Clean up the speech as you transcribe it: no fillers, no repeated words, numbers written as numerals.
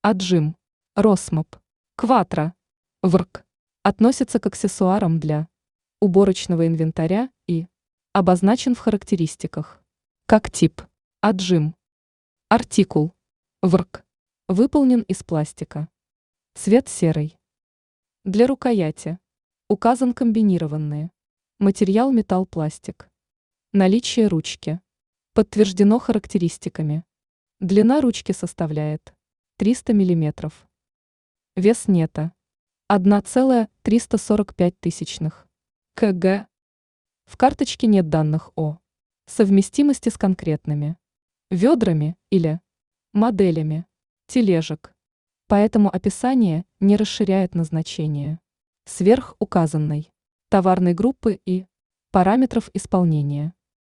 Отжим, Росмоп, Кватро, ВРК относится к аксессуарам для уборочного инвентаря и обозначен в характеристиках как тип отжим. Артикул ВРК выполнен из пластика. Цвет серый. Для рукояти указан комбинированные. Материал металл-пластик. Наличие ручки подтверждено характеристиками. Длина ручки составляет 300 мм. Вес нета 1,345 кг. В карточке нет данных о совместимости с конкретными ведрами или моделями тележек, поэтому описание не расширяет назначение сверхуказанной товарной группы и параметров исполнения.